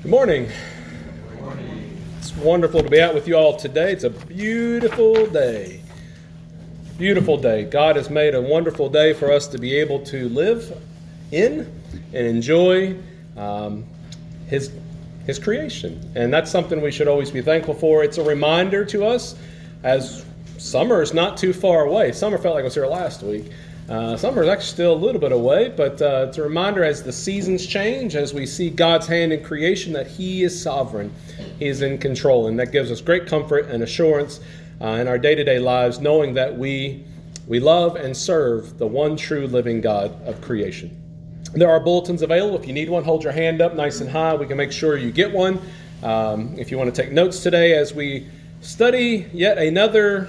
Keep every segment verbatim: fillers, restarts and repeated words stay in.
Good morning. Good morning. It's wonderful to be out with you all today. It's a beautiful day. Beautiful day. God has made a wonderful day for us to be able to live in and enjoy um, His His creation. And that's something we should always be thankful for. It's a reminder to us as summer is not too far away. Summer felt like it was here last week. Uh, summer is actually still a little bit away, but uh, it's a reminder as the seasons change, as we see God's hand in creation, that He is sovereign. He is in control, and that gives us great comfort and assurance uh, in our day-to-day lives, knowing that we we love and serve the one true living God of creation. There are bulletins available. If you need one, hold your hand up nice and high. We can make sure you get one. Um, if you want to take notes today as we study yet another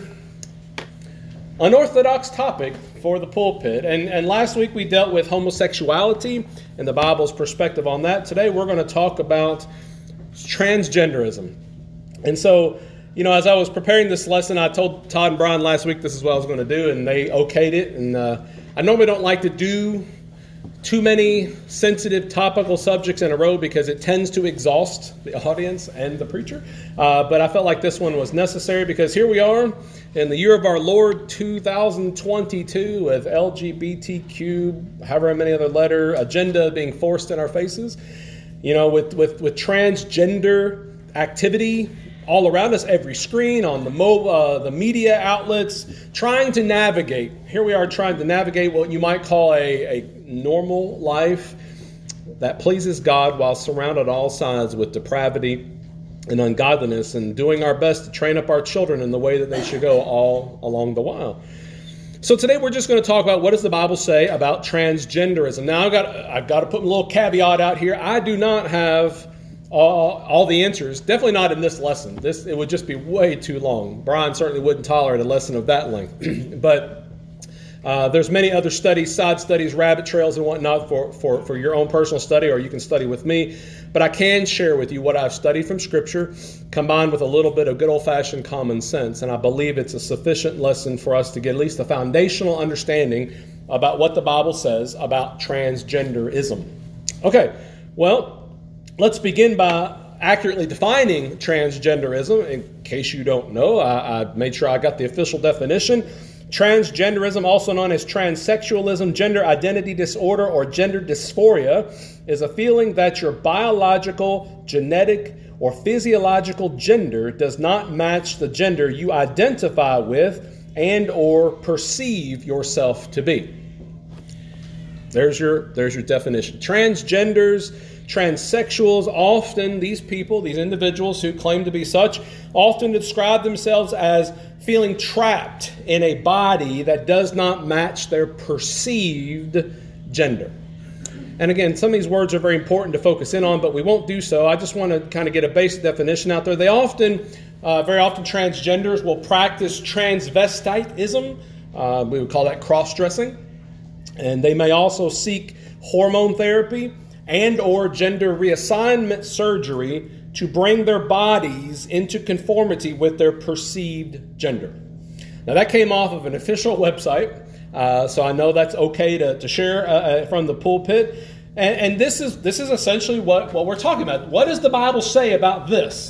unorthodox topic for the pulpit. And, and last week we dealt with homosexuality and the Bible's perspective on that. Today we're going to talk about transgenderism. And so, you know, as I was preparing this lesson, I told Todd and Brian last week this is what I was going to do, and they okayed it. And uh, I normally don't like to do too many sensitive topical subjects in a row because it tends to exhaust the audience and the preacher. Uh, but I felt like this one was necessary because here we are in the year of our Lord two thousand twenty-two with L G B T Q, however many other letter agenda being forced in our faces. You know, with, with, with transgender activity all around us, every screen, on the mo- uh, the media outlets, trying to navigate. Here we are trying to navigate what you might call a, a normal life that pleases God while surrounded on all sides with depravity and ungodliness, and doing our best to train up our children in the way that they should go all along the while. So today we're just going to talk about what does the Bible say about transgenderism. Now I've got, I've got to put a little caveat out here. I do not have all, all the answers, definitely not in this lesson. This it would just be way too long. Brian certainly wouldn't tolerate a lesson of that length. But Uh, there's many other studies, side studies, rabbit trails and whatnot for, for, for your own personal study, or you can study with me. But I can share with you what I've studied from Scripture, combined with a little bit of good old-fashioned common sense. And I believe it's a sufficient lesson for us to get at least a foundational understanding about what the Bible says about transgenderism. Okay, well, let's begin by accurately defining transgenderism. In case you don't know, I, I made sure I got the official definition. Transgenderism, also known as transsexualism, gender identity disorder, or gender dysphoria, is a feeling that your biological, genetic, or physiological gender does not match the gender you identify with and or perceive yourself to be. There's your, there's your definition. Transgenders, transsexuals, often these people, these individuals who claim to be such, often describe themselves as feeling trapped in a body that does not match their perceived gender. And again, some of these words are very important to focus in on, but we won't do so. I just want to kind of get a basic definition out there. They often, uh, very often transgenders will practice transvestitism. Uh, we would call that cross-dressing. And they may also seek hormone therapy and or gender reassignment surgery to bring their bodies into conformity with their perceived gender. Now that came off of an official website, uh, so I know that's okay to, to share uh, from the pulpit. And, and this is this is essentially what, what we're talking about. What does the Bible say about this?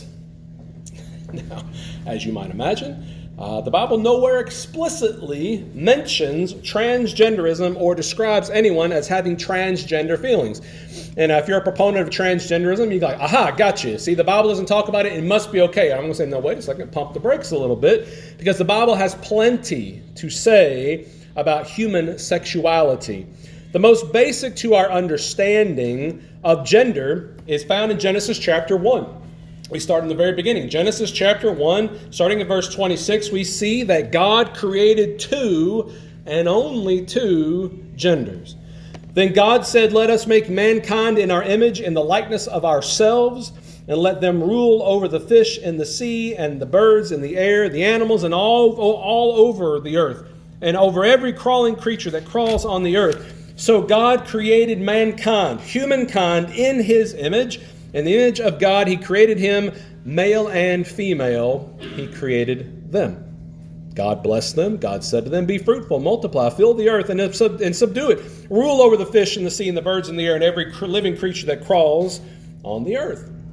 Now, as you might imagine, Uh, the Bible nowhere explicitly mentions transgenderism or describes anyone as having transgender feelings. And if you're a proponent of transgenderism, you're like, aha, got you. See, the Bible doesn't talk about it. It must be okay. I'm going to say, no, wait a second, pump the brakes a little bit, because the Bible has plenty to say about human sexuality. The most basic to our understanding of gender is found in Genesis chapter one. We start in the very beginning. Genesis chapter one, starting at verse twenty-six, we see that God created two and only two genders. Then God said, let us make mankind in our image, in the likeness of ourselves, and let them rule over the fish in the sea and the birds in the air, the animals, and all, all over the earth, and over every crawling creature that crawls on the earth. So God created mankind, humankind, in His image. In the image of God, He created him, male and female, He created them. God blessed them. God said to them, be fruitful, multiply, fill the earth, and, sub- and subdue it. Rule over the fish in the sea and the birds in the air and every living creature that crawls on the earth.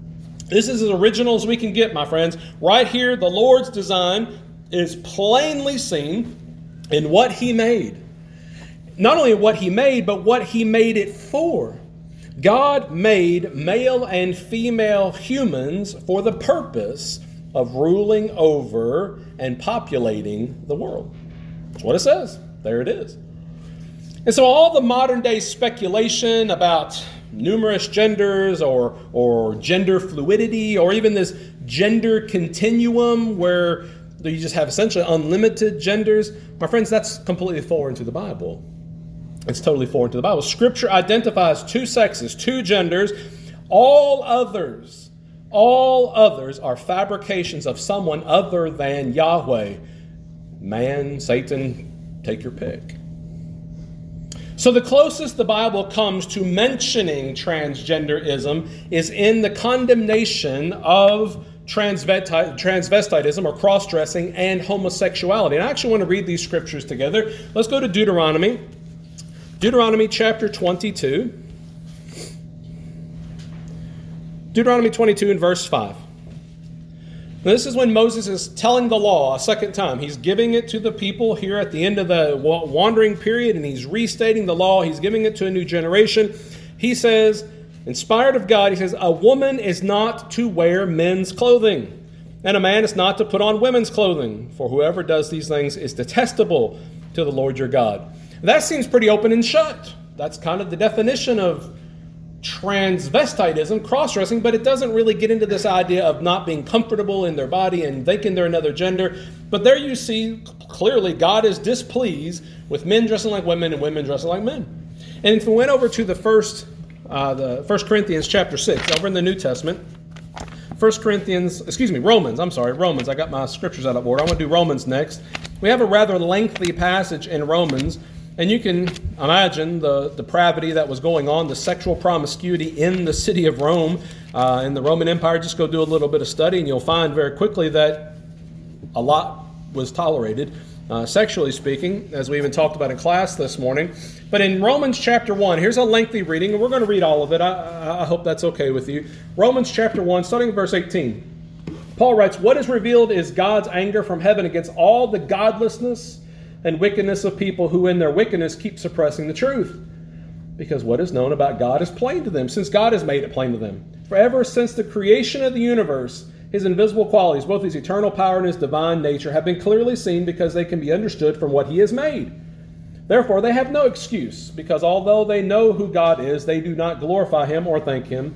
This is as original as we can get, my friends. Right here, the Lord's design is plainly seen in what he made. Not only what he made, but what he made it for. God made male and female humans for the purpose of ruling over and populating the world. That's what it says. There it is. And so all the modern day speculation about numerous genders or, or gender fluidity or even this gender continuum where you just have essentially unlimited genders, my friends, that's completely foreign to the Bible. It's totally foreign to the Bible. Scripture identifies two sexes, two genders. All others, all others are fabrications of someone other than Yahweh. Man, Satan, take your pick. So the closest the Bible comes to mentioning transgenderism is in the condemnation of transvesti- transvestitism or cross-dressing and homosexuality. And I actually want to read these scriptures together. Let's go to Deuteronomy. Deuteronomy chapter twenty-two. Deuteronomy twenty-two and verse five. Now, this is when Moses is telling the law a second time. He's giving it to the people here at the end of the wandering period, and he's restating the law. He's giving it to a new generation. He says, inspired of God, he says, a woman is not to wear men's clothing, and a man is not to put on women's clothing, for whoever does these things is detestable to the Lord your God. That seems pretty open and shut. That's kind of the definition of transvestitism, cross-dressing, but it doesn't really get into this idea of not being comfortable in their body and thinking they're another gender. But there you see clearly God is displeased with men dressing like women and women dressing like men. And if we went over to the first, uh, the First Corinthians chapter six, over in the New Testament, First Corinthians, excuse me, Romans, I'm sorry, Romans. I got my scriptures out of order. I want to do Romans next. We have a rather lengthy passage in Romans. And you can imagine the depravity that was going on, the sexual promiscuity in the city of Rome, uh, in the Roman Empire. Just go do a little bit of study and you'll find very quickly that a lot was tolerated, uh, sexually speaking, as we even talked about in class this morning. But in Romans chapter one, here's a lengthy reading, and we're going to read all of it. I, I hope that's okay with you. Romans chapter one, starting in verse eighteen. Paul writes, what is revealed is God's anger from heaven against all the godlessness and wickedness of people who in their wickedness keep suppressing the truth. Because what is known about God is plain to them, since God has made it plain to them. For ever since the creation of the universe, his invisible qualities, both his eternal power and his divine nature, have been clearly seen because they can be understood from what he has made. Therefore, they have no excuse, because although they know who God is, they do not glorify him or thank him.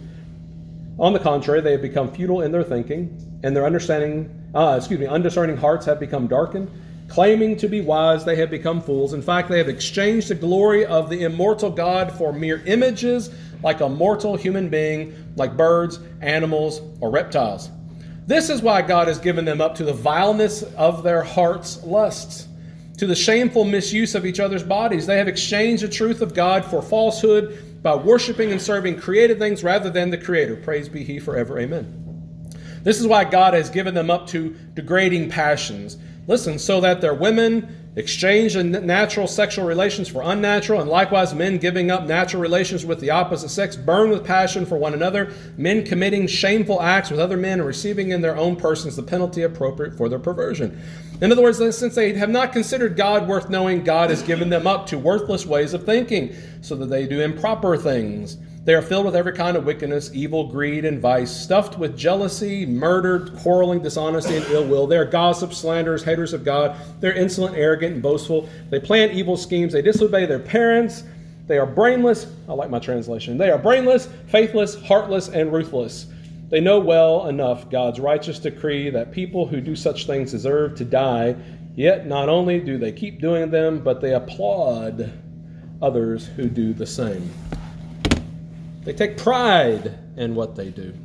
On the contrary, they have become futile in their thinking, and their understanding, uh, excuse me, undiscerning hearts have become darkened. Claiming to be wise, they have become fools. In fact, they have exchanged the glory of the immortal God for mere images, like a mortal human being, like birds, animals, or reptiles. This is why God has given them up to the vileness of their hearts' lusts, to the shameful misuse of each other's bodies. They have exchanged the truth of God for falsehood by worshiping and serving created things rather than the Creator. Praise be He forever. Amen. This is why God has given them up to degrading passions. Listen, so that their women exchange the natural sexual relations for unnatural, and likewise men giving up natural relations with the opposite sex burn with passion for one another, men committing shameful acts with other men and receiving in their own persons the penalty appropriate for their perversion. In other words, since they have not considered God worth knowing, God has given them up to worthless ways of thinking, so that they do improper things. They are filled with every kind of wickedness, evil, greed, and vice, stuffed with jealousy, murder, quarreling, dishonesty, and ill will. They are gossips, slanderers, haters of God. They're insolent, arrogant, and boastful. They plan evil schemes. They disobey their parents. They are brainless. I like my translation. They are brainless, faithless, heartless, and ruthless. They know well enough God's righteous decree that people who do such things deserve to die. Yet not only do they keep doing them, but they applaud others who do the same. They take pride in what they do.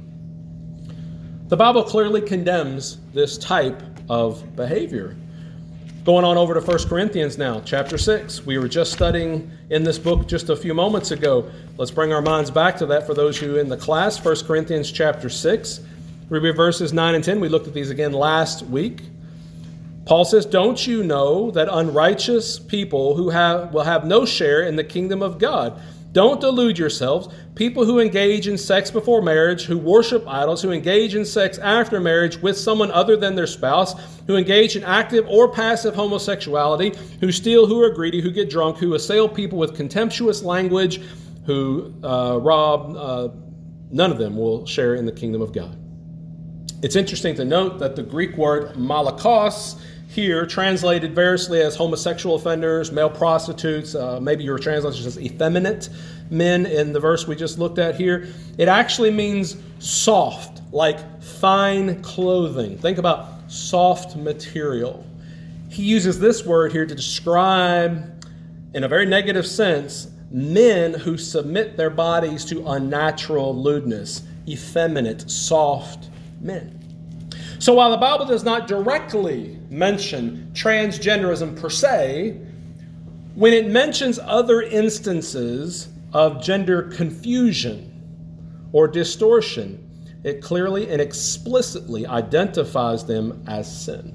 The Bible clearly condemns this type of behavior. Going on over to First Corinthians now, chapter six. We were just studying in this book just a few moments ago. Let's bring our minds back to that for those who are in the class. First Corinthians chapter six. We read verses nine and ten. We looked at these again last week. Paul says, don't you know that unrighteous people who have will have no share in the kingdom of God? Don't delude yourselves. People who engage in sex before marriage, who worship idols, who engage in sex after marriage with someone other than their spouse, who engage in active or passive homosexuality, who steal, who are greedy, who get drunk, who assail people with contemptuous language, who uh, rob, uh, none of them will share in the kingdom of God. It's interesting to note that the Greek word malakos here, translated variously as homosexual offenders, male prostitutes, uh, maybe your translation says effeminate men in the verse we just looked at here. It actually means soft, like fine clothing. Think about soft material. He uses this word here to describe, in a very negative sense, men who submit their bodies to unnatural lewdness, effeminate, soft men. So while the Bible does not directly mention transgenderism per se, when it mentions other instances of gender confusion or distortion, it clearly and explicitly identifies them as sin.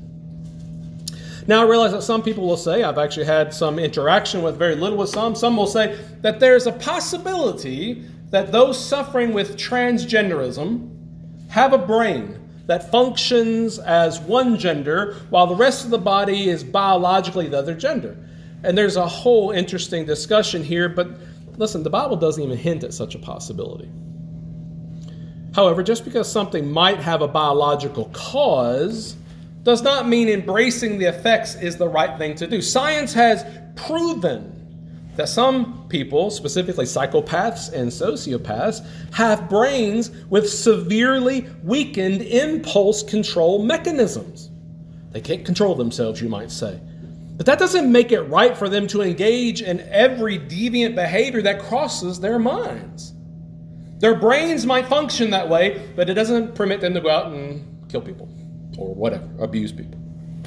Now, I realize that some people will say, I've actually had some interaction with very little with some, some will say that there's a possibility that those suffering with transgenderism have a brain that functions as one gender while the rest of the body is biologically the other gender. And there's a whole interesting discussion here, but listen, the Bible doesn't even hint at such a possibility. However, just because something might have a biological cause does not mean embracing the effects is the right thing to do. Science has proven that some people, specifically psychopaths and sociopaths, have brains with severely weakened impulse control mechanisms. They can't control themselves, you might say. But that doesn't make it right for them to engage in every deviant behavior that crosses their minds. Their brains might function that way, but it doesn't permit them to go out and kill people or whatever, abuse people.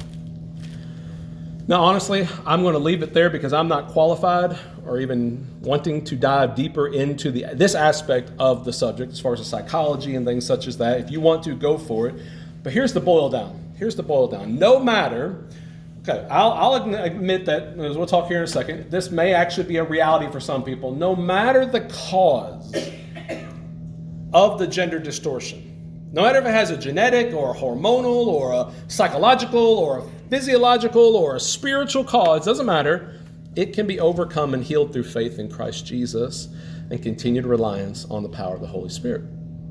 Now, honestly, I'm going to leave it there because I'm not qualified or even wanting to dive deeper into the this aspect of the subject as far as the psychology and things such as that. If you want to, go for it. But here's the boil down. Here's the boil down. No matter, okay, I'll, I'll admit that, as we'll talk here in a second, this may actually be a reality for some people. No matter the cause of the gender distortion, no matter if it has a genetic or a hormonal or a psychological or a physiological or a spiritual cause, doesn't matter. It can be overcome and healed through faith in Christ Jesus and continued reliance on the power of the Holy Spirit.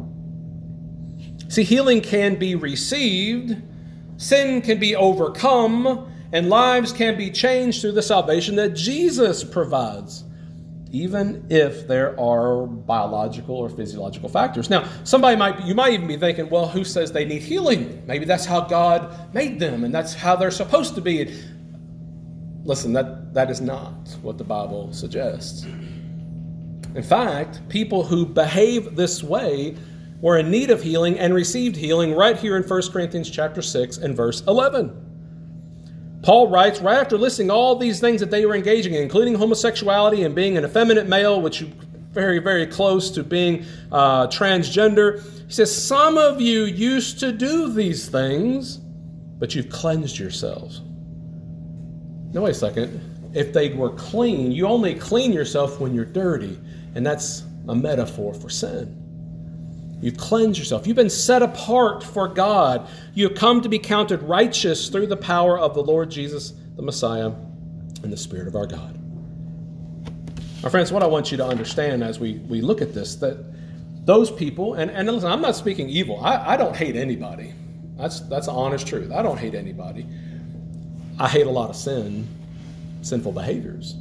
See, healing can be received, sin can be overcome, and lives can be changed through the salvation that Jesus provides, even if there are biological or physiological factors. Now, somebody might, you might even be thinking, well, who says they need healing? Maybe that's how God made them and that's how they're supposed to be. Listen, that, that is not what the Bible suggests. In fact, people who behave this way were in need of healing and received healing right here in First Corinthians chapter six and verse eleven. Paul writes, right after listing all these things that they were engaging in, including homosexuality and being an effeminate male, which is very, very close to being uh, transgender, he says, some of you used to do these things, but you've cleansed yourselves. Now, wait a second. If they were clean, you only clean yourself when you're dirty, and that's a metaphor for sin. You've cleansed yourself. You've been set apart for God. You have come to be counted righteous through the power of the Lord Jesus, the Messiah, and the Spirit of our God. My friends, what I want you to understand as we, we look at this, that those people, and, and listen, I'm not speaking evil. I, I don't hate anybody. That's, that's the honest truth. I don't hate anybody. I hate a lot of sin, sinful behaviors.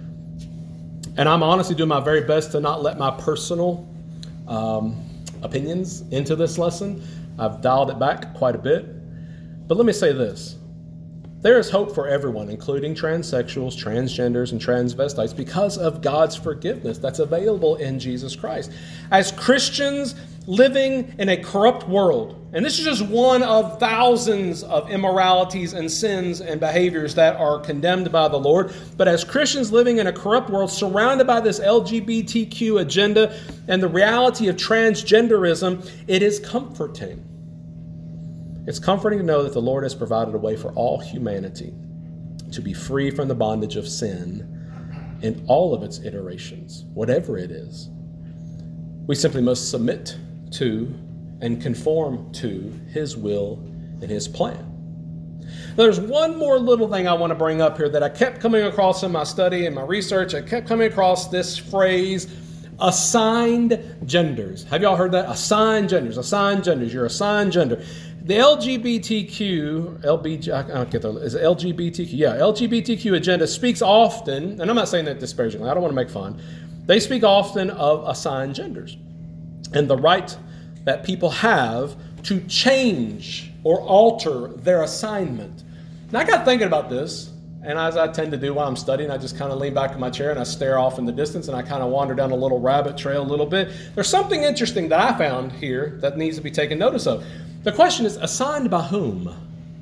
And I'm honestly doing my very best to not let my personal um, opinions into this lesson. I've dialed it back quite a bit. But let me say this. There is hope for everyone, including transsexuals, transgenders, and transvestites, because of God's forgiveness that's available in Jesus Christ. As Christians living in a corrupt world, and this is just one of thousands of immoralities and sins and behaviors that are condemned by the Lord, but as Christians living in a corrupt world surrounded by this L G B T Q agenda and the reality of transgenderism, it is comforting. It's comforting to know that the Lord has provided a way for all humanity to be free from the bondage of sin in all of its iterations, whatever it is. We simply must submit to and conform to his will and his plan. There's one more little thing I want to bring up here that I kept coming across in my study and my research. I kept coming across this phrase, assigned genders. Have y'all heard that? Assigned genders, assigned genders. You're assigned gender. The L G B T Q, L B G, I don't get that. Is it L G B T Q? Yeah, L G B T Q agenda speaks often, and I'm not saying that disparagingly. I don't want to make fun. They speak often of assigned genders and the right that people have to change or alter their assignment. Now, I got thinking about this, and as I tend to do while I'm studying, I just kind of lean back in my chair and I stare off in the distance and I kind of wander down a little rabbit trail a little bit. There's something interesting that I found here that needs to be taken notice of. The question is, assigned by whom?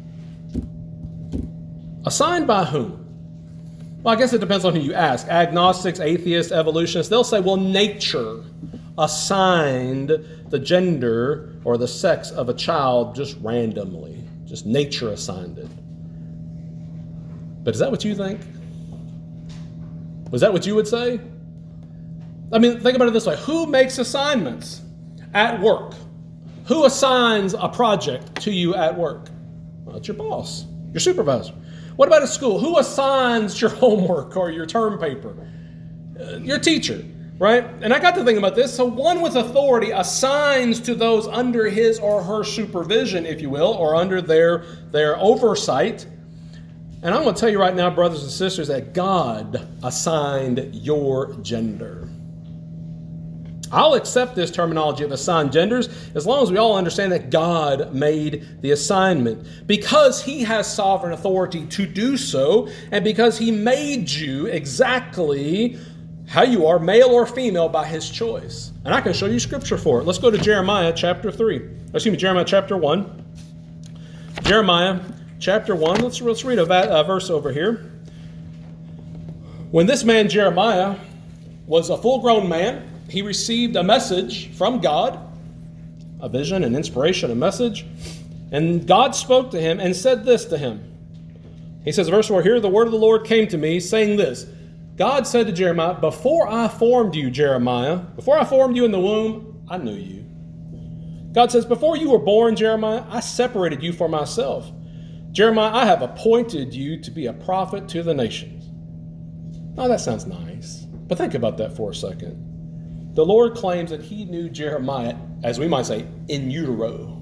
Assigned by whom? Well, I guess it depends on who you ask. Agnostics, atheists, evolutionists, they'll say, well, nature assigned the gender or the sex of a child just randomly. Just nature assigned it. But is that what you think? Was that what you would say? I mean, think about it this way. Who makes assignments at work? Who assigns a project to you at work? Well, it's your boss, your supervisor. What about at school? Who assigns your homework or your term paper? Uh, your teacher, right? And I got to think about this. So one with authority assigns to those under his or her supervision, if you will, or under their, their oversight. And I'm going to tell you right now, brothers and sisters, that God assigned your gender. I'll accept this terminology of assigned genders as long as we all understand that God made the assignment. Because he has sovereign authority to do so, and because he made you exactly how you are, male or female, by his choice. And I can show you scripture for it. Let's go to Jeremiah chapter three. Excuse me, Jeremiah chapter one. Jeremiah chapter one. Let's, let's read a, a verse over here. When this man Jeremiah was a full-grown man, he received a message from God, a vision, an inspiration, a message. And God spoke to him and said this to him. He says, verse four, here the word of the Lord came to me, saying this. God said to Jeremiah, before I formed you, Jeremiah, before I formed you in the womb, I knew you. God says, before you were born, Jeremiah, I separated you for myself. Jeremiah, I have appointed you to be a prophet to the nations. Now that sounds nice, but think about that for a second. The Lord claims that he knew Jeremiah, as we might say, in utero.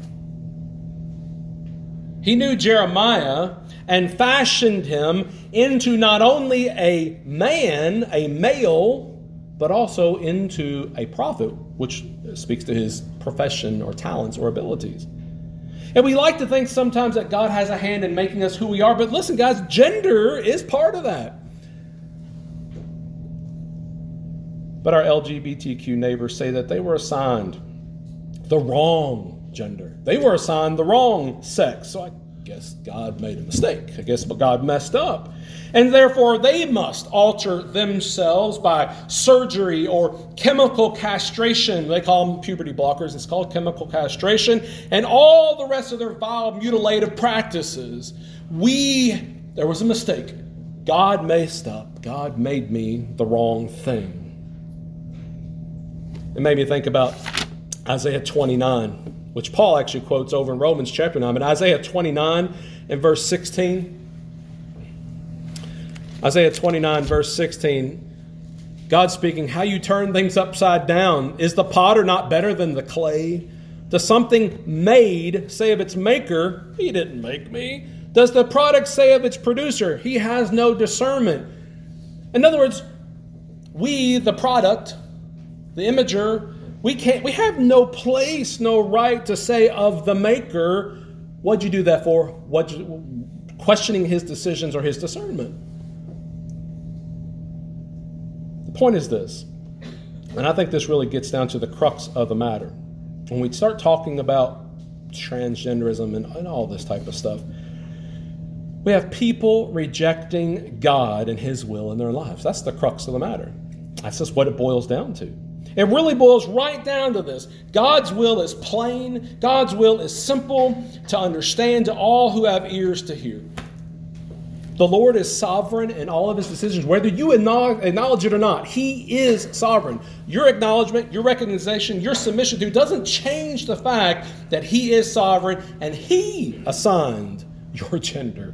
He knew Jeremiah and fashioned him into not only a man, a male, but also into a prophet, which speaks to his profession or talents or abilities. And we like to think sometimes that God has a hand in making us who we are, but listen, guys, gender is part of that. But our L G B T Q neighbors say that they were assigned the wrong gender. They were assigned the wrong sex. So I guess God made a mistake. I guess God messed up. And therefore they must alter themselves by surgery or chemical castration. They call them puberty blockers. It's called chemical castration. And all the rest of their vile mutilative practices. We, there was a mistake. God messed up. God made me the wrong thing. It made me think about Isaiah twenty-nine, which Paul actually quotes over in Romans chapter nine. But Isaiah twenty-nine and verse sixteen. Isaiah twenty-nine, verse sixteen. God speaking, how you turn things upside down. Is the potter not better than the clay? Does something made say of its maker, he didn't make me? Does the product say of its producer, he has no discernment? In other words, we, the product, the imager, we can't, we have no place, no right to say of the maker, what'd you do that for? What questioning his decisions or his discernment. The point is this, and I think this really gets down to the crux of the matter. When we start talking about transgenderism and, and all this type of stuff, we have people rejecting God and his will in their lives. That's the crux of the matter. That's just what it boils down to. It really boils right down to this. God's will is plain. God's will is simple to understand to all who have ears to hear. The Lord is sovereign in all of his decisions, whether you acknowledge it or not. He is sovereign. Your acknowledgement, your recognition, your submission to doesn't change the fact that he is sovereign and he assigned your gender.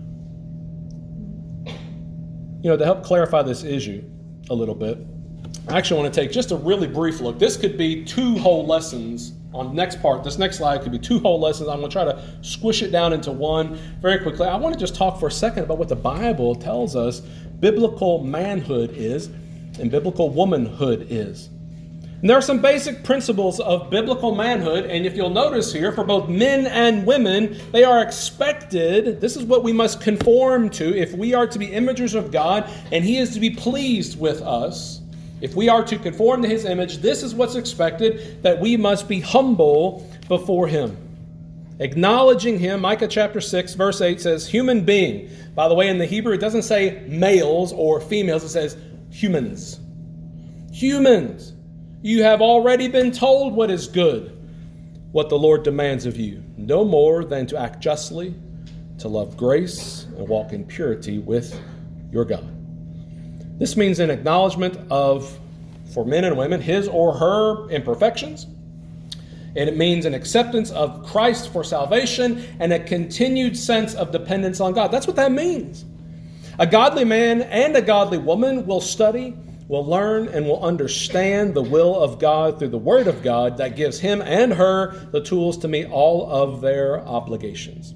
You know, to help clarify this issue a little bit, I actually want to take just a really brief look. This could be two whole lessons on the next part. This next slide could be two whole lessons. I'm going to try to squish it down into one very quickly. I want to just talk for a second about what the Bible tells us biblical manhood is and biblical womanhood is. And there are some basic principles of biblical manhood, and if you'll notice here, for both men and women, they are expected. This is what we must conform to if we are to be imagers of God and he is to be pleased with us. If we are to conform to his image, this is what's expected, that we must be humble before him. Acknowledging him, Micah chapter six, verse eight says, human being. By the way, in the Hebrew, it doesn't say males or females, it says humans. Humans. You have already been told what is good, what the Lord demands of you. No more than to act justly, to love grace, and walk in purity with your God. This means an acknowledgement of, for men and women, his or her imperfections. And it means an acceptance of Christ for salvation and a continued sense of dependence on God. That's what that means. A godly man and a godly woman will study, will learn, and will understand the will of God through the Word of God that gives him and her the tools to meet all of their obligations.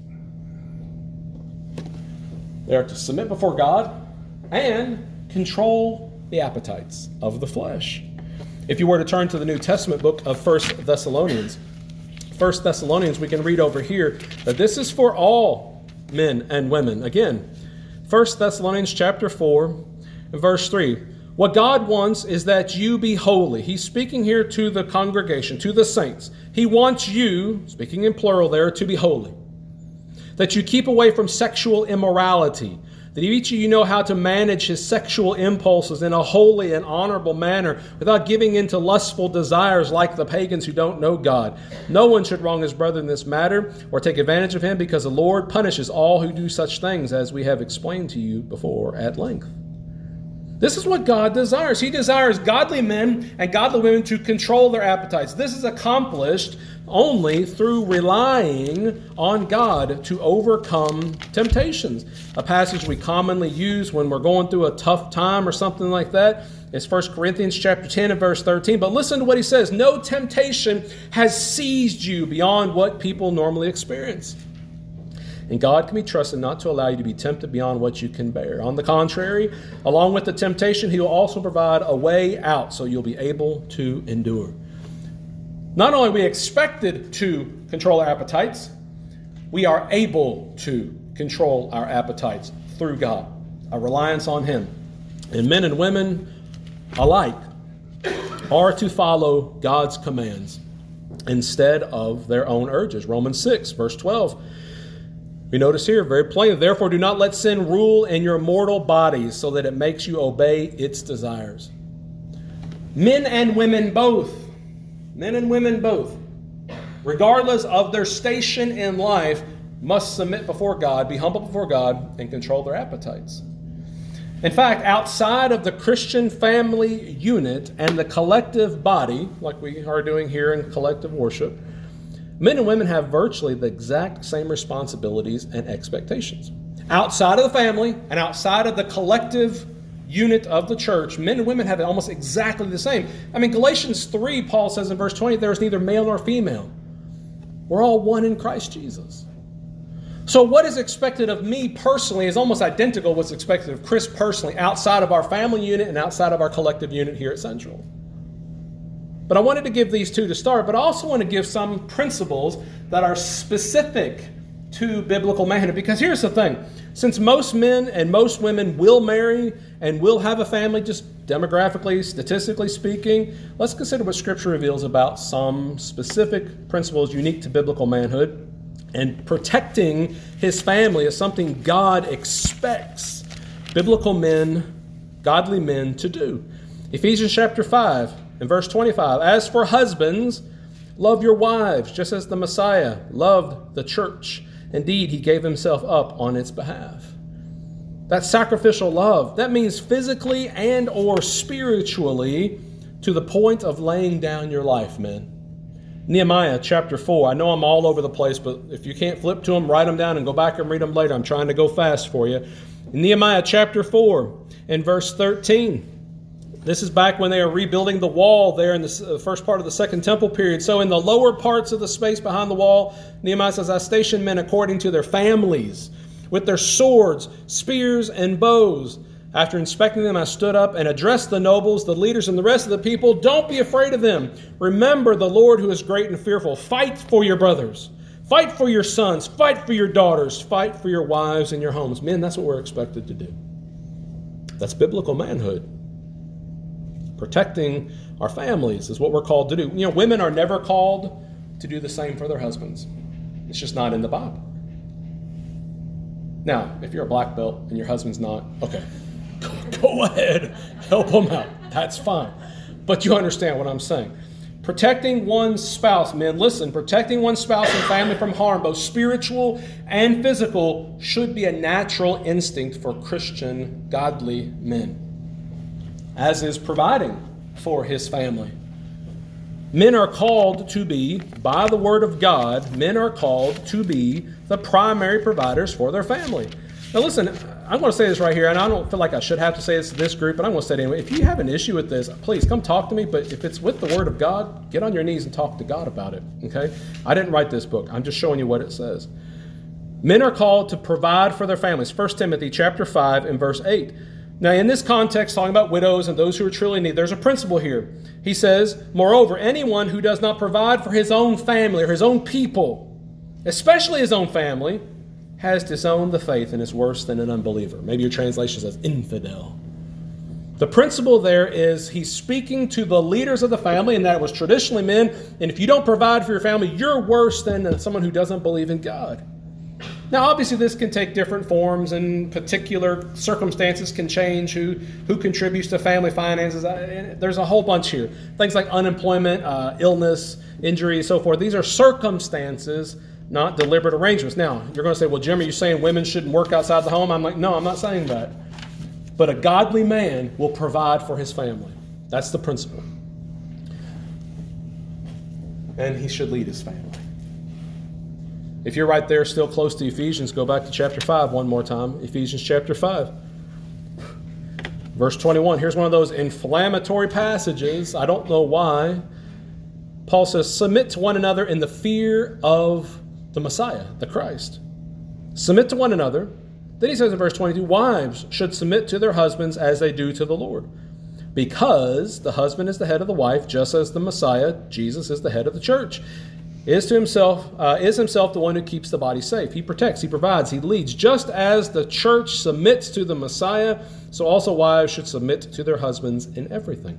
They are to submit before God and control the appetites of the flesh. If you were to turn to the New Testament book of First Thessalonians, First Thessalonians, we can read over here that this is for all men and women. Again, First Thessalonians chapter four and verse three. What God wants is that you be holy. He's speaking here to the congregation, to the saints. He wants you, speaking in plural there, to be holy. That you keep away from sexual immorality. That each of you know how to manage his sexual impulses in a holy and honorable manner without giving in to lustful desires like the pagans who don't know God. No one should wrong his brother in this matter or take advantage of him, because the Lord punishes all who do such things, as we have explained to you before at length. This is what God desires. He desires godly men and godly women to control their appetites. This is accomplished only through relying on God to overcome temptations. A passage we commonly use when we're going through a tough time or something like that is First Corinthians chapter ten and verse thirteen. But listen to what he says. No temptation has seized you beyond what people normally experience. And God can be trusted not to allow you to be tempted beyond what you can bear. On the contrary, along with the temptation, he will also provide a way out so you'll be able to endure. Not only are we expected to control our appetites, we are able to control our appetites through God, a reliance on him. And men and women alike are to follow God's commands instead of their own urges. Romans six, verse twelve. We notice here very plainly, therefore do not let sin rule in your mortal bodies so that it makes you obey its desires. Men and women both, men and women both, regardless of their station in life, must submit before God, be humble before God, and control their appetites. In fact, outside of the Christian family unit and the collective body, like we are doing here in collective worship, men and women have virtually the exact same responsibilities and expectations. Outside of the family and outside of the collective unit of the church, men and women have almost exactly the same. I mean, Galatians three, Paul says in verse twenty, there is neither male nor female. We're all one in Christ Jesus. So what is expected of me personally is almost identical to what's expected of Chris personally outside of our family unit and outside of our collective unit here at Central. But I wanted to give these two to start, but I also want to give some principles that are specific to biblical manhood. Because here's the thing. Since most men and most women will marry and will have a family, just demographically, statistically speaking, let's consider what Scripture reveals about some specific principles unique to biblical manhood. And protecting his family is something God expects biblical men, godly men, to do. Ephesians chapter five. In verse twenty-five, as for husbands, love your wives, just as the Messiah loved the church. Indeed, he gave himself up on its behalf. That sacrificial love, that means physically and or spiritually to the point of laying down your life, men. Nehemiah chapter four. I know I'm all over the place, but if you can't flip to them, write them down and go back and read them later. I'm trying to go fast for you. In Nehemiah chapter four and verse thirteen. This is back when they are rebuilding the wall there in the first part of the Second Temple period. So in the lower parts of the space behind the wall, Nehemiah says, I stationed men according to their families, with their swords, spears, and bows. After inspecting them, I stood up and addressed the nobles, the leaders, and the rest of the people. Don't be afraid of them. Remember the Lord who is great and fearful. Fight for your brothers. Fight for your sons. Fight for your daughters. Fight for your wives and your homes. Men, that's what we're expected to do. That's biblical manhood. Protecting our families is what we're called to do. You know, women are never called to do the same for their husbands. It's just not in the Bible. Now, if you're a black belt and your husband's not, okay, go ahead, help them out. That's fine. But you understand what I'm saying. Protecting one's spouse, men, listen, protecting one's spouse and family from harm, both spiritual and physical, should be a natural instinct for Christian, godly men, as is providing for his family. Men are called to be, by the word of God, men are called to be the primary providers for their family. Now listen, I'm going to say this right here, and I don't feel like I should have to say this to this group, but I'm going to say it anyway. If you have an issue with this, please come talk to me, but if it's with the word of God, get on your knees and talk to God about it, okay? I didn't write this book. I'm just showing you what it says. Men are called to provide for their families. First Timothy chapter five and verse eight. Now, in this context, talking about widows and those who are truly in need, there's a principle here. He says, moreover, anyone who does not provide for his own family or his own people, especially his own family, has disowned the faith and is worse than an unbeliever. Maybe your translation says infidel. The principle there is he's speaking to the leaders of the family, and that was traditionally men. And if you don't provide for your family, you're worse than someone who doesn't believe in God. Now, obviously, this can take different forms, and particular circumstances can change who, who contributes to family finances. There's a whole bunch here. Things like unemployment, uh, illness, injury, and so forth. These are circumstances, not deliberate arrangements. Now, you're going to say, well, Jim, are you saying women shouldn't work outside the home? I'm like, no, I'm not saying that. But a godly man will provide for his family. That's the principle. And he should lead his family. If you're right there still close to Ephesians, go back to chapter five one more time. Ephesians chapter five. Verse twenty-one. Here's one of those inflammatory passages. I don't know why. Paul says, submit to one another in the fear of the Messiah, the Christ. Submit to one another. Then he says in verse twenty-two, wives should submit to their husbands as they do to the Lord. Because the husband is the head of the wife, just as the Messiah, Jesus, is the head of the church. Is to himself uh, is himself the one who keeps the body safe. He protects, he provides, he leads. Just as the church submits to the Messiah, so also wives should submit to their husbands in everything.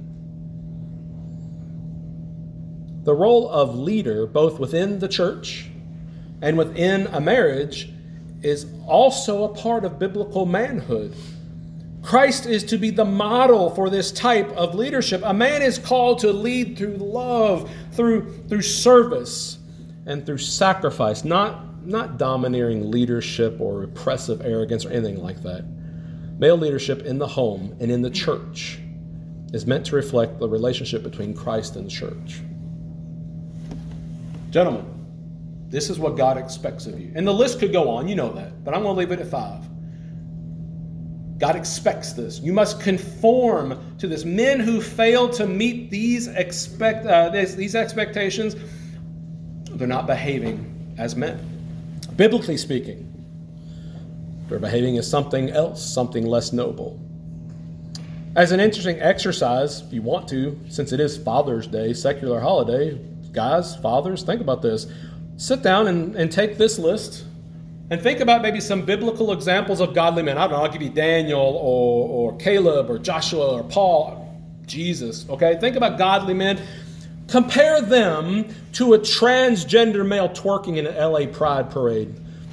The role of leader, both within the church and within a marriage, is also a part of biblical manhood. Christ is to be the model for this type of leadership. A man is called to lead through love, through, through service, and through sacrifice, not, not domineering leadership or oppressive arrogance or anything like that. Male leadership in the home and in the church is meant to reflect the relationship between Christ and the church. Gentlemen, this is what God expects of you. And the list could go on, you know that, but I'm going to leave it at five. God expects this. You must conform to this. Men who fail to meet these expect uh, these, these expectations, they're not behaving as men. Biblically speaking, they're behaving as something else, something less noble. As an interesting exercise, if you want to, since it is Father's Day, secular holiday, guys, fathers, think about this. Sit down and, and take this list and think about maybe some biblical examples of godly men. I don't know, I'll give you Daniel or, or Caleb or Joshua or Paul, Jesus, okay? Think about godly men. Compare them to a transgender male twerking in an L A Pride parade.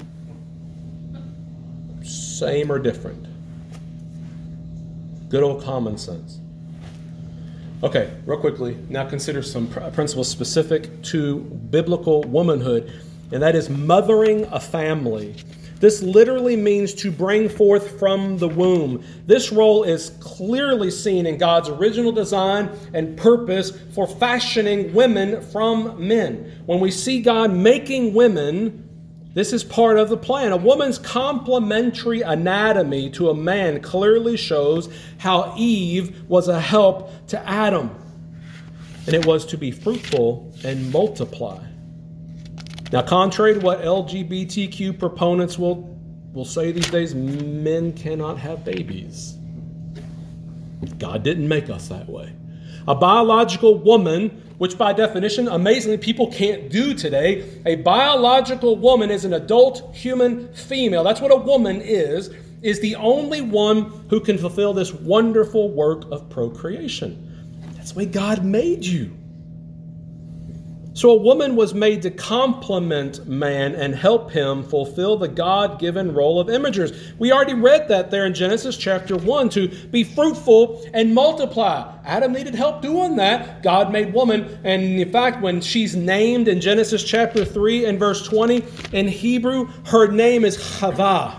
Same or different? Good old common sense. Okay, real quickly, now consider some pr- principles specific to biblical womanhood, and that is mothering a family. This literally means to bring forth from the womb. This role is clearly seen in God's original design and purpose for fashioning women from men. When we see God making women, this is part of the plan. A woman's complementary anatomy to a man clearly shows how Eve was a help to Adam. And it was to be fruitful and multiply. Now, contrary to what L G B T Q proponents will, will say these days, men cannot have babies. God didn't make us that way. A biological woman, which by definition, amazingly, people can't do today. A biological woman is an adult human female. That's what a woman is, is the only one who can fulfill this wonderful work of procreation. That's the way God made you. So a woman was made to complement man and help him fulfill the God-given role of imagers. We already read that there in Genesis chapter one, to be fruitful and multiply. Adam needed help doing that. God made woman. And in fact, when she's named in Genesis chapter three and verse twenty, in Hebrew, her name is Chava.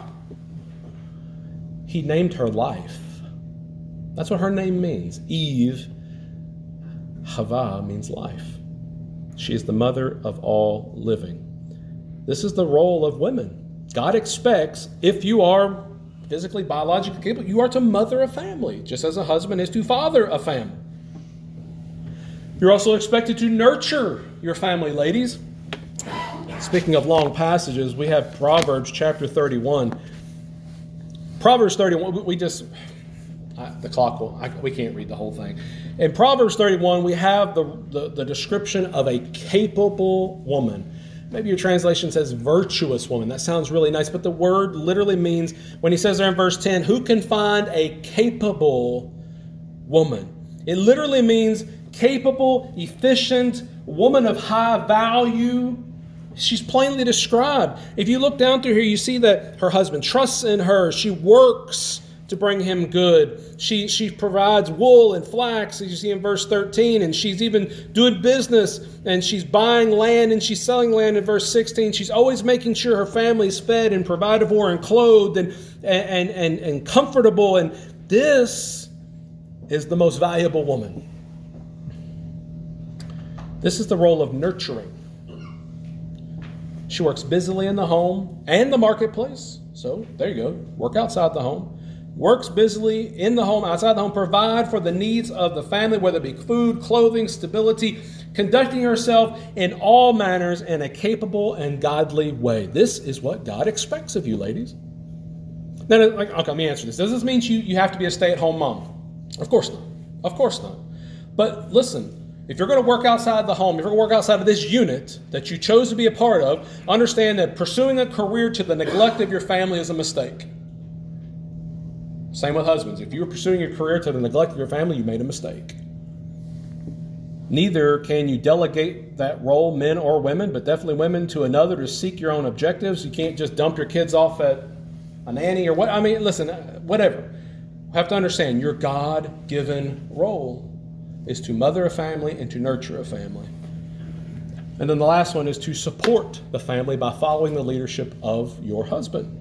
He named her life. That's what her name means. Eve, Chava means life. She is the mother of all living. This is the role of women. God expects, if you are physically, biologically capable, you are to mother a family, just as a husband is to father a family. You're also expected to nurture your family, ladies. Speaking of long passages, we have Proverbs chapter thirty-one. Proverbs thirty-one, we just... I, the clock will, I, we can't read the whole thing. In Proverbs thirty-one, we have the, the, the description of a capable woman. Maybe your translation says virtuous woman. That sounds really nice, but the word literally means, when he says there in verse ten, who can find a capable woman? It literally means capable, efficient, woman of high value. She's plainly described. If you look down through here, you see that her husband trusts in her. She works to bring him good. She she provides wool and flax, as you see in verse thirteen, and she's even doing business, and she's buying land and she's selling land in verse sixteen. She's always making sure her family's fed and provided for and clothed and, and, and, and comfortable, and this is the most valuable woman. This is the role of nurturing. She works busily in the home and the marketplace. So there you go, work outside the home. Works busily in the home, outside the home, provide for the needs of the family, whether it be food, clothing, stability, conducting herself in all manners in a capable and godly way. This is what God expects of you, ladies. Now, okay, let me answer this. Does this mean you, you have to be a stay-at-home mom? Of course not. Of course not. But listen, if you're going to work outside the home, if you're going to work outside of this unit that you chose to be a part of, understand that pursuing a career to the neglect of your family is a mistake. Same with husbands. If you're pursuing your career to the neglect of your family, you made a mistake. Neither can you delegate that role, men or women, but definitely women, to another to seek your own objectives. You can't just dump your kids off at a nanny or what. I mean, listen, whatever. You have to understand your God-given role is to mother a family and to nurture a family. And then the last one is to support the family by following the leadership of your husband.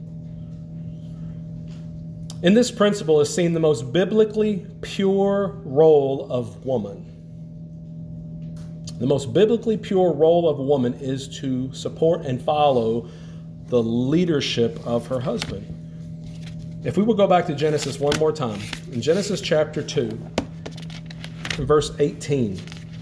In this principle is seen the most biblically pure role of woman. The most biblically pure role of a woman is to support and follow the leadership of her husband. If we will go back to Genesis one more time, in Genesis chapter two, in verse eighteen,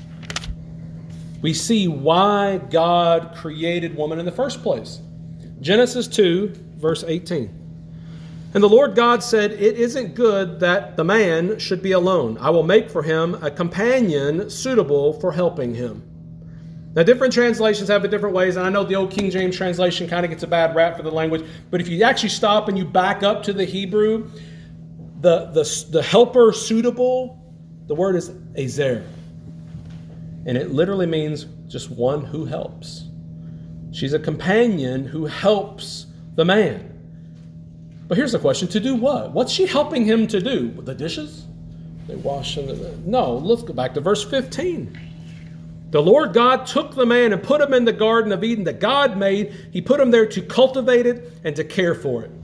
we see why God created woman in the first place. Genesis two, verse eighteen. And the Lord God said, "It isn't good that the man should be alone. I will make for him a companion suitable for helping him." Now, different translations have it different ways, and I know the old King James translation kind of gets a bad rap for the language, but if you actually stop and you back up to the Hebrew, the, the, the helper suitable, the word is ezer. And it literally means just one who helps. She's a companion who helps the man. But here's the question, to do what? What's she helping him to do? The dishes? They wash them. No, let's go back to verse fifteen. The Lord God took the man and put him in the Garden of Eden that God made. He put him there to cultivate it and to care for it.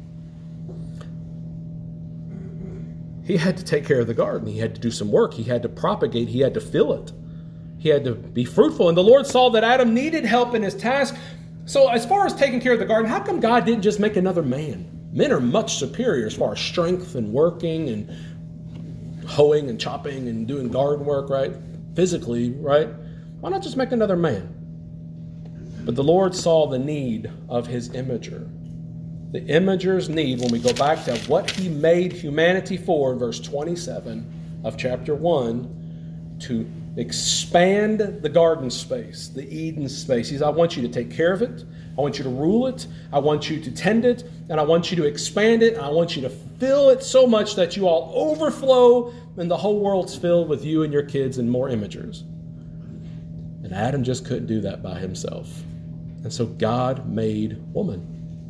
He had to take care of the garden. He had to do some work. He had to propagate. He had to fill it. He had to be fruitful. And the Lord saw that Adam needed help in his task. So as far as taking care of the garden, how come God didn't just make another man? Men are much superior as far as strength and working and hoeing and chopping and doing garden work, right? Physically, right? Why not just make another man? But the Lord saw the need of his imager. The imager's need, when we go back to what he made humanity for, verse twenty-seven of chapter one, to expand the garden space, the Eden space. He says, I want you to take care of it. I want you to rule it. I want you to tend it. And I want you to expand it. And I want you to fill it so much that you all overflow and the whole world's filled with you and your kids and more imagers. And Adam just couldn't do that by himself. And so God made woman.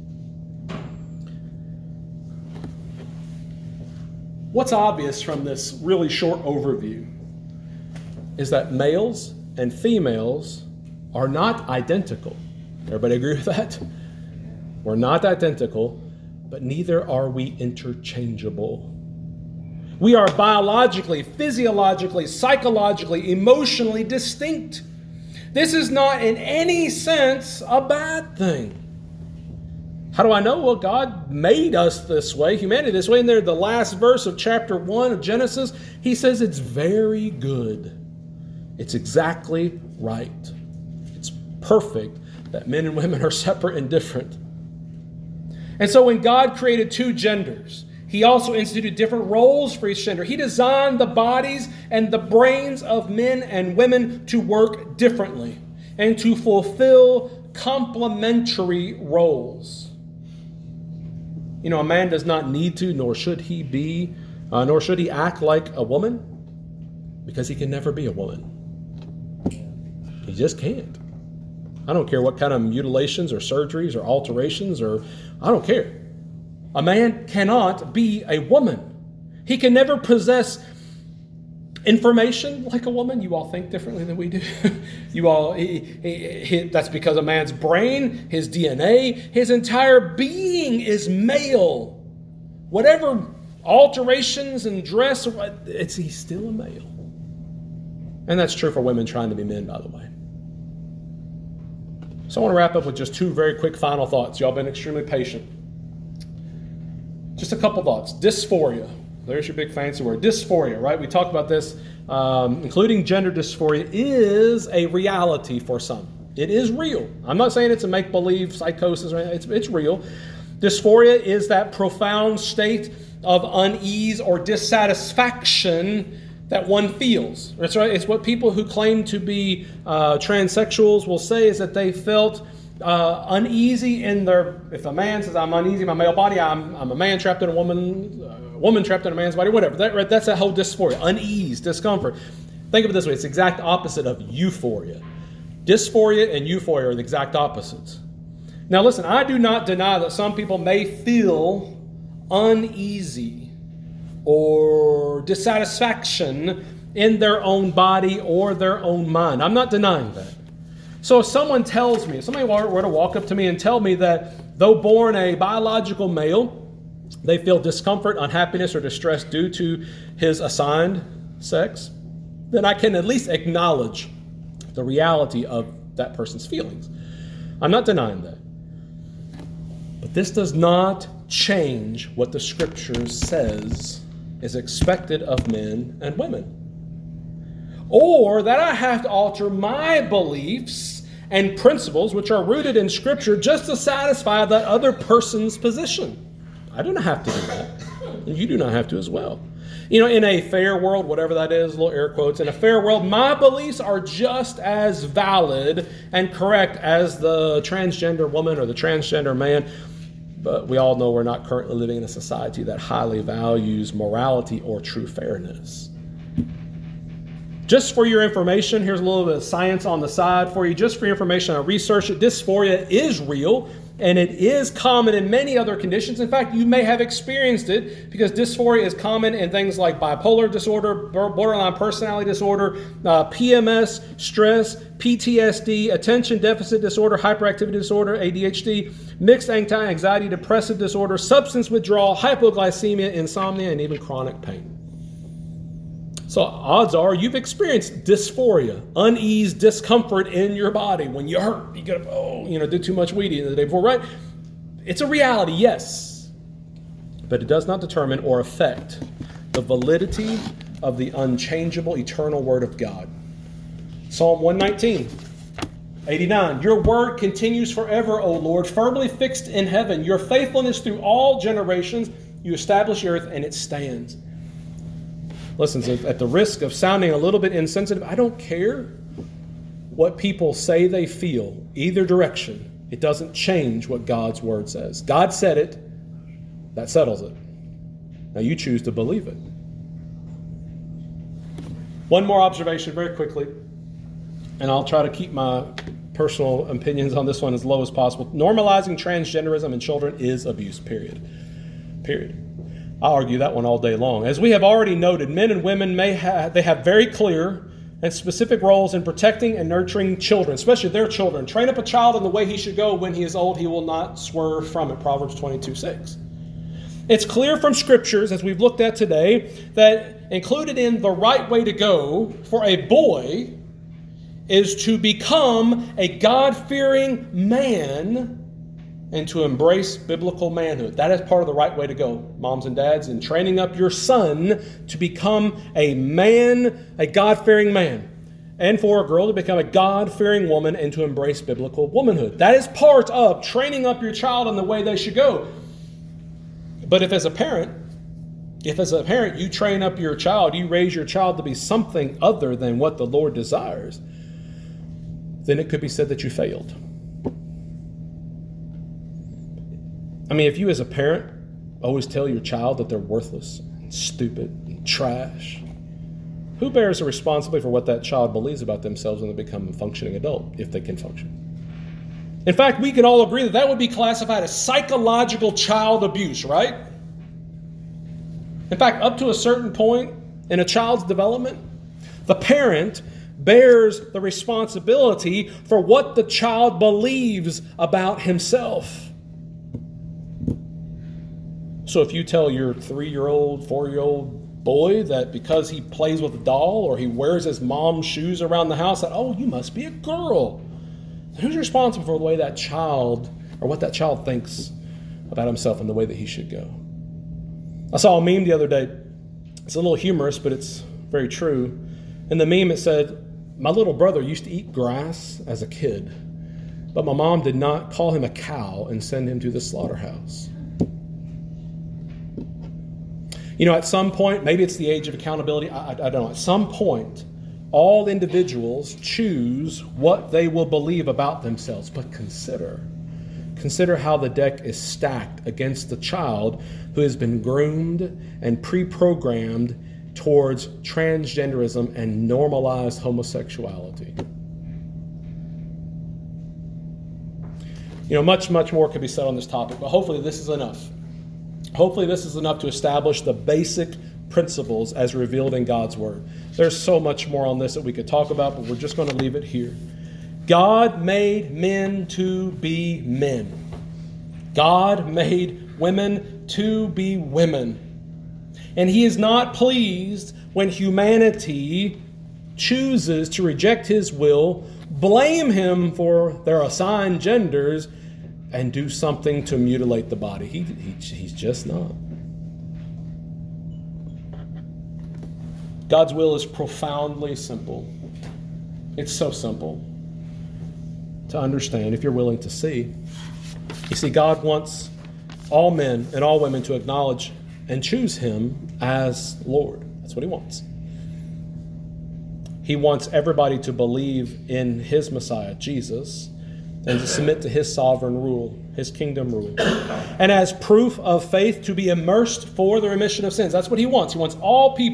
What's obvious from this really short overview is that males and females are not identical. Everybody agree with that? We're not identical, but neither are we interchangeable. We are biologically, physiologically, psychologically, emotionally distinct. This is not in any sense a bad thing. How do I know? Well, God made us this way, humanity this way. And there, the last verse of chapter one of Genesis, he says it's very good. It's exactly right. It's perfect that men and women are separate and different. And so when God created two genders, he also instituted different roles for each gender. He designed the bodies and the brains of men and women to work differently and to fulfill complementary roles. You know, a man does not need to, nor should he be, uh, nor should he act like a woman, because he can never be a woman. He just can't. I don't care what kind of mutilations or surgeries or alterations or, I don't care. A man cannot be a woman. He can never possess information like a woman. You all think differently than we do. You all, he, he, he, that's because a man's brain, his D N A, his entire being is male. Whatever alterations and dress, it's, he's still a male. And that's true for women trying to be men, by the way. So I want to wrap up with just two very quick final thoughts. Y'all been extremely patient. Just a couple thoughts. Dysphoria. There's your big fancy word. Dysphoria, right? We talked about this, um, including gender dysphoria, is a reality for some. It is real. I'm not saying it's a make-believe psychosis or anything. It's, it's real. Dysphoria is that profound state of unease or dissatisfaction that one feels. That's right. It's what people who claim to be uh, transsexuals will say, is that they felt uh, uneasy in their. If a man says, "I'm uneasy in my male body," I'm I'm a man trapped in a woman, a woman trapped in a man's body, whatever. That, right, that's that whole dysphoria, unease, discomfort. Think of it this way: it's the exact opposite of euphoria. Dysphoria and euphoria are the exact opposites. Now, listen. I do not deny that some people may feel uneasy or dissatisfaction in their own body or their own mind. I'm not denying that. So if someone tells me, if somebody were to walk up to me and tell me that though born a biological male, they feel discomfort, unhappiness, or distress due to his assigned sex, then I can at least acknowledge the reality of that person's feelings. I'm not denying that. But this does not change what the Scripture says is expected of men and women. Or that I have to alter my beliefs and principles, which are rooted in Scripture, just to satisfy that other person's position. I do not have to do that. And you do not have to as well. You know, in a fair world, whatever that is, little air quotes, in a fair world, my beliefs are just as valid and correct as the transgender woman or the transgender man. But we all know we're not currently living in a society that highly values morality or true fairness. Just for your information, here's a little bit of science on the side for you. Just for your information, I researched it. Dysphoria is real, and it is common in many other conditions. In fact, you may have experienced it because dysphoria is common in things like bipolar disorder, borderline personality disorder, uh, P M S, stress, P T S D, attention deficit disorder, hyperactivity disorder, A D H D, mixed anxiety, depressive disorder, substance withdrawal, hypoglycemia, insomnia, and even chronic pain. So odds are you've experienced dysphoria, unease, discomfort in your body. When you hurt, you get, oh, you know, did too much weed eating the day before, right? It's a reality, yes. But it does not determine or affect the validity of the unchangeable, eternal Word of God. Psalm one nineteen, eighty-nine. Your word continues forever, O Lord, firmly fixed in heaven. Your faithfulness through all generations. You establish the earth and it stands. Listen, at the risk of sounding a little bit insensitive, I don't care what people say they feel, either direction. It doesn't change what God's word says. God said it, that settles it. Now you choose to believe it. One more observation very quickly, and I'll try to keep my personal opinions on this one as low as possible. Normalizing transgenderism in children is abuse, period. Period. I argue that one all day long. As we have already noted, men and women may have, they have very clear and specific roles in protecting and nurturing children, especially their children. Train up a child in the way he should go. When he is old, he will not swerve from it. Proverbs twenty-two six. It's clear from scriptures, as we've looked at today, that included in the right way to go for a boy is to become a God-fearing man and to embrace biblical manhood. That is part of the right way to go, moms and dads, in training up your son to become a man, a God-fearing man, and for a girl to become a God-fearing woman and to embrace biblical womanhood. That is part of training up your child in the way they should go. But if as a parent, if as a parent you train up your child, you raise your child to be something other than what the Lord desires, then it could be said that you failed. I mean, if you as a parent always tell your child that they're worthless, and stupid, and trash, who bears the responsibility for what that child believes about themselves when they become a functioning adult, if they can function? In fact, we can all agree that that would be classified as psychological child abuse, right? In fact, up to a certain point in a child's development, the parent bears the responsibility for what the child believes about himself. So if you tell your three-year-old, four-year-old boy that because he plays with a doll or he wears his mom's shoes around the house, that, oh, you must be a girl. Who's responsible for the way that child, or what that child thinks about himself and the way that he should go? I saw a meme the other day. It's a little humorous, but it's very true. In the meme it said, my little brother used to eat grass as a kid, but my mom did not call him a cow and send him to the slaughterhouse. You know, at some point, maybe it's the age of accountability, I, I, I don't know. At some point, all individuals choose what they will believe about themselves. But consider, consider how the deck is stacked against the child who has been groomed and pre-programmed towards transgenderism and normalized homosexuality. You know, much, much more could be said on this topic, but hopefully this is enough. Hopefully this is enough to establish the basic principles as revealed in God's Word. There's so much more on this that we could talk about, but we're just going to leave it here. God made men to be men. God made women to be women. And He is not pleased when humanity chooses to reject His will, blame Him for their assigned genders, and do something to mutilate the body. He, he, he's just not. God's will is profoundly simple. It's so simple to understand if you're willing to see. You see, God wants all men and all women to acknowledge and choose Him as Lord. That's what He wants. He wants everybody to believe in His Messiah, Jesus, and to submit to His sovereign rule, His kingdom rule. And as proof of faith, to be immersed for the remission of sins. That's what He wants. He wants all people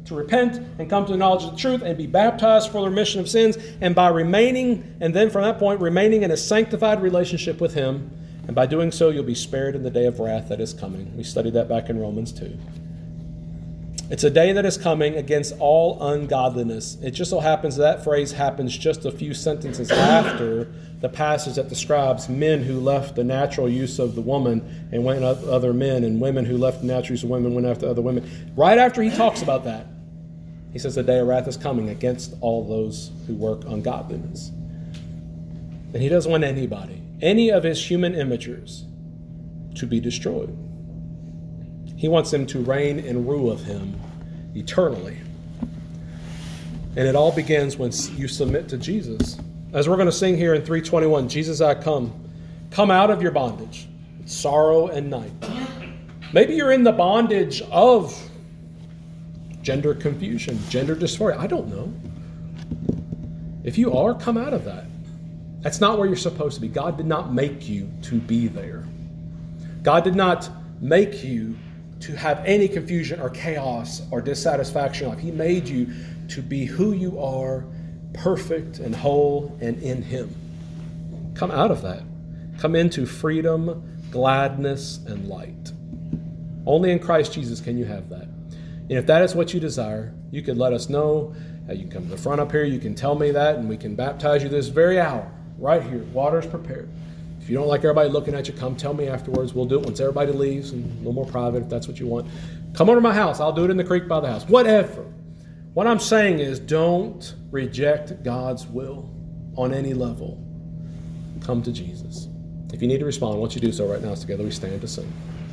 to repent and come to the knowledge of the truth and be baptized for the remission of sins. And by remaining, and then from that point, remaining in a sanctified relationship with him, and by doing so, you'll be spared in the day of wrath that is coming. We studied that back in Romans two. It's a day that is coming against all ungodliness. It just so happens that phrase happens just a few sentences after the passage that describes men who left the natural use of the woman and went after other men, and women who left the natural use of women and went after other women. Right after he talks about that, he says the day of wrath is coming against all those who work ungodliness. And he doesn't want anybody, any of his human imagers, to be destroyed. He wants them to reign and rule of him eternally. And it all begins when you submit to Jesus. As we're going to sing here in three twenty-one, Jesus, I come. Come out of your bondage, sorrow and night. Maybe you're in the bondage of gender confusion, gender dysphoria. I don't know. If you are, come out of that. That's not where you're supposed to be. God did not make you to be there. God did not make you to have any confusion or chaos or dissatisfaction in life. He made you to be who you are, perfect and whole and in him. Come out of that. Come into freedom, gladness, and light. Only in Christ Jesus can you have that. And if that is what you desire, you can let us know. You can come to the front up here. You can tell me that, and we can baptize you this very hour, right here. Water's prepared. If you don't like everybody looking at you, come tell me afterwards. We'll do it once everybody leaves and a little more private if that's what you want. Come over to my house. I'll do it in the creek by the house. Whatever. What I'm saying is don't reject God's will on any level. Come to Jesus. If you need to respond, why don't you do so right now? Together we stand to sing.